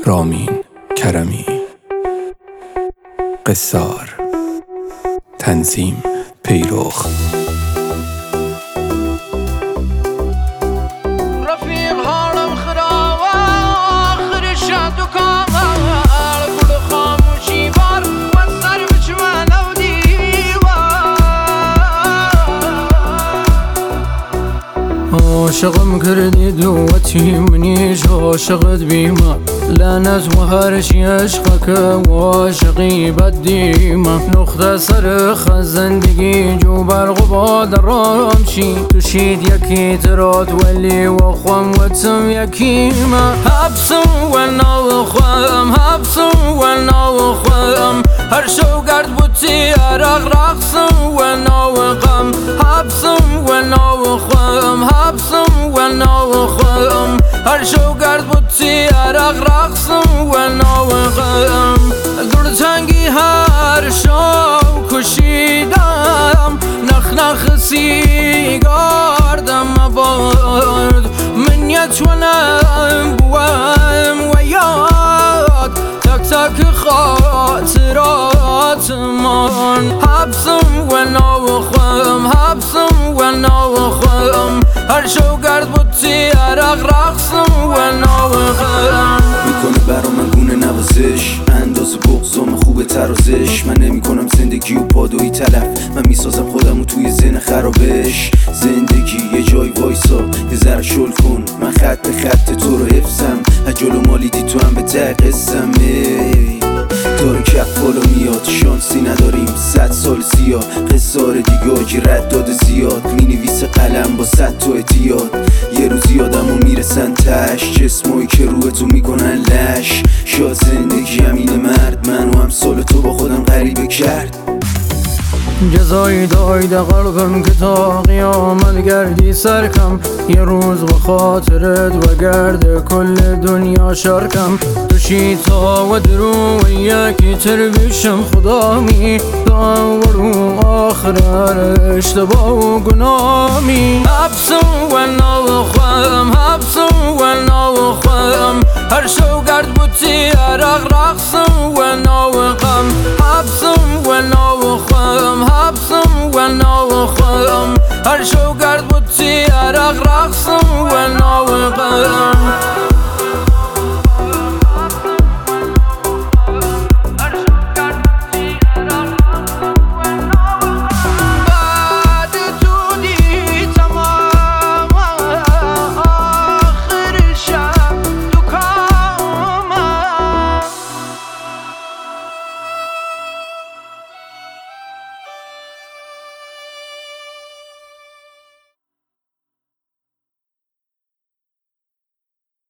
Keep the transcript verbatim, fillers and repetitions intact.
رامین کرمی. قصار تنظیم پیروخ. عاشقم کردی دوتی منیش عاشقت بیما لعنت و هرشی عشقك وعاشقی بدیما نقطه سرخ زندگی جو برق و باد رامشی تشید یکی ترات ولی و خوام و تم یکی ما حبسم و نو خوام حبسم و نو خوام هر شو گرد بوتی عرق رقصم و نو غم حبسم و نو خوام حبسم و نو خوام هر شو گرد بوتی عرق رقصم و نو غم دور تنگی هر شو کشیدم نخ نخ سیگاردم مبارد من یتونم بوام و یاد تک تک خاطرات من حبسم و نو خوام حبسم و نو خوام هر شو گرد بوتی عرق رقصم و نو غم میکنه برا من گونه نوازش انداز بغضام خوبه ترازش من نمی کنم زندگی و پادویی تلف من میسازم خودم و توی ذهن خرابش زندگی یه جای وایسا یه ذره شل کن من خط به خط تو رو حفظم هجل و مالیدی تو هم به ته قسم داره کف بالا میاد شانسی نداریم صد سال سیاه قصار دیگه که رد داده زیاد می نویسه قلم با صد تو اعتیاد یه روزی آدم و میرسن تش جسمایی که روی تو میکنن لش شاد زندگی همینه مرد منو هم سال تو با خودم غریبه کرد جزایی دایده قلبم که تا قیامت گردی سرکم یه روز با خاطرت و گرد کل دنیا شرکم توشی تا و درو و یکی تر بیشم خدا می داورو آخر اشتباه و گنامی حبسم و نو خوام حبسم و نو خوام هر شو گرد بوتی عرق رقصم و نو غم حبسم و نو خوام حبسم و نو خوام هر شو گرد بوتی عرق رقصم و نو غم